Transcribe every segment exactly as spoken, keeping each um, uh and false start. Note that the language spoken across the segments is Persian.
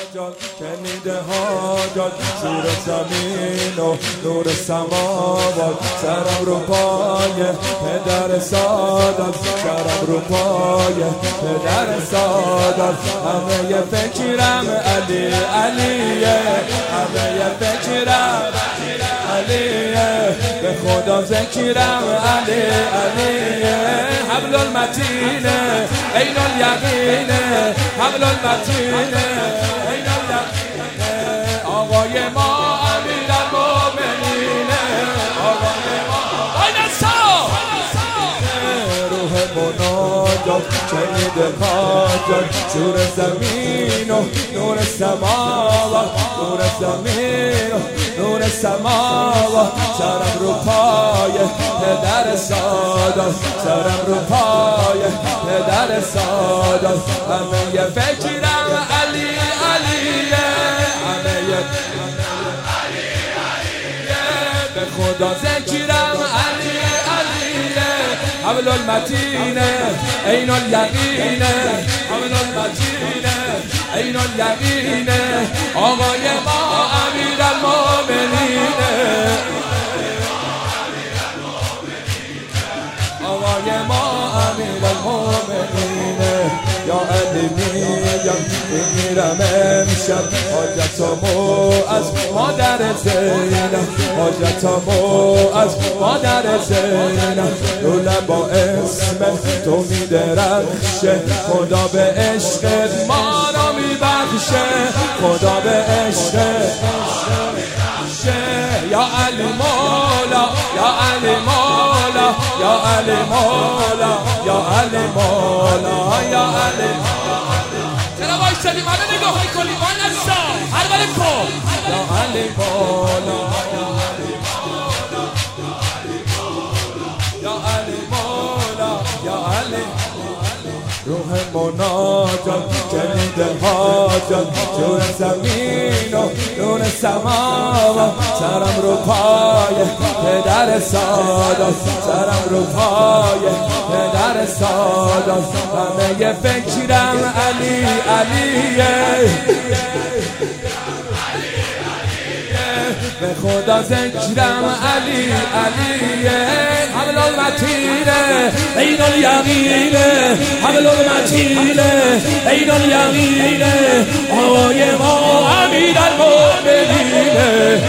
جان شنیده حاجات شور زمین و نور سماوات سرم رو پای پدر سادات سرم رو پای پدر سادات همه ی فکرم علی علیه همه ی فکرم علیه به خدا ذکرم علی علیه حبل المتینه عین الیقینه حبل المتینه عین الیقینه آقای ما امیر المؤمنینه آقای ما آقای نصار روح مناجات شنیده حاجات شور زمین و نور سماوات نور زمین و نور سماوات سرم رو پای پدر سادات سرم رو پای پدر سادات همه ی فکرم علی علیه همه ی علی علیه به خدا ذکرم علی علیه حبل المتینه عین الیقینه حبل المتینه عین الیقینه آقای ما امیر المؤمنینه آقای ما امیر المؤمنینه یا علی میگم میمیرم امشب حاجتمو از مادر زینب حاجتمو از مادر زینب رو لبا اسم تو میدرخشه خدا به عشق ما را میبخشه خدا به عشق یا علی مولا یا علی مولا یا علی مولا یا علی مولا یا علی چرا وایسادیم همه نگاه میکنیم ما نسا هر بله کن یا علی مولا یا علی مولا یا علی روح مناجات شنیده حاجات شور زمین و نور سماوات سرم رو پای پدر سادات سرم رو پای پدر سادات همه ی فکرم علی علیه به خدا ذکرم علی علیه حبل المتینه عین الیقینه حبل المتینه عین الیقینه آقای ما امیر المؤمنینه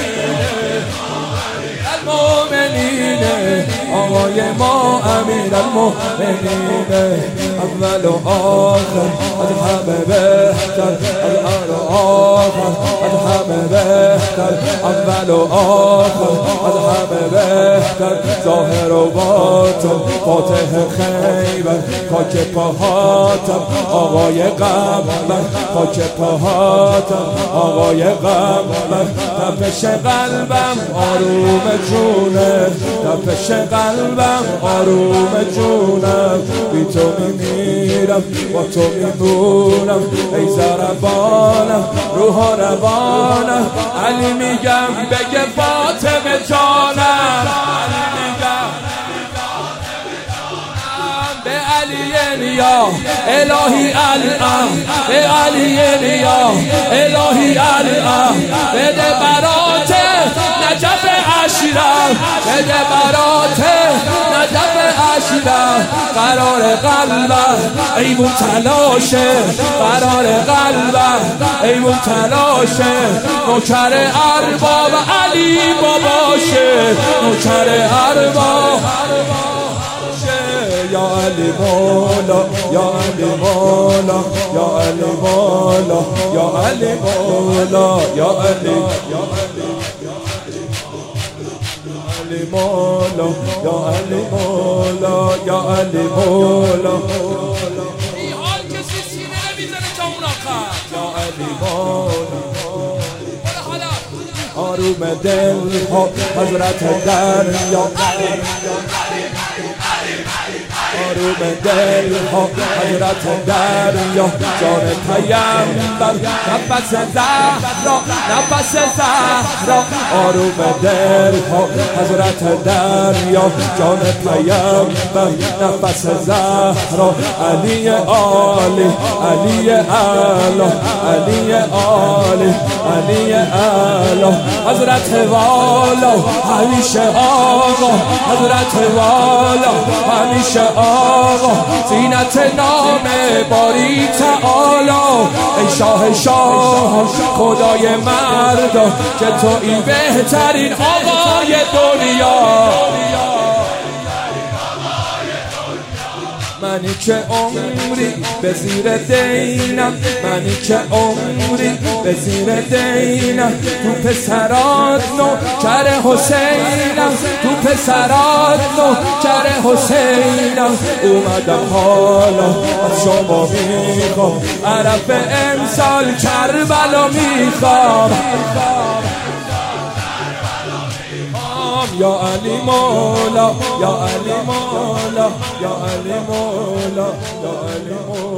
المؤمنینه آقای ما امیر المؤمنینه اول و آخر از همه بهتر از اول و آخر از همه بهتر اول و آخر از همه بهتر ظاهر و باطن فاتح خیبر خاک پاهاتم آقای قمر خاک پاهاتم آقای قمر تپش قلبم آروم جونه تپش قلبم آروم جونم بی تو میمیرم با تو میمونم ای زربانم روح و روانم علی میگم بگه فاطمه جانم علی میگم به علی نیا الهی الان به علی نیا الهی الان بده برات نجف عشیرم بده برات نجف عشیرم قرار قلبم ایمون تلاشه قرار قلبم ایمون تلاشه نوکر ارباب علی باباشه نوکر ارباب یا علی مولا یا علی مولا یا علی مولا یا علی مولا یا علی علی مولا یا علی مولا یا علی مولا این حال کسی سینه نمیزنه تا اون آخر یا علی مولا آروم دل ها حضرت دریا آروم دل ها حضرت دریا جان پیامبر نفس زهرا نفس زهرا آروم دل ها حضرت دریا جان پیامبر نفس زهرا علی عالی علی اعلی علی عالی علی اعلی حضرت والا همیشه آقا حضرت والا همیشه آقا زینت نام باری تعالی ای شاه شاه خدای مردا که تویی بهترین آقای دنیا منی که عمری به زیر دینم منی که عمری به زیر دینم تو پسرات نوکر حسینم تو پسرات نوکر حسینم اومدم حالا از شما میخوام عرف امسال کربلا میخوام یا علی مولا یا علی مولا یا علی مولا یا علی مولا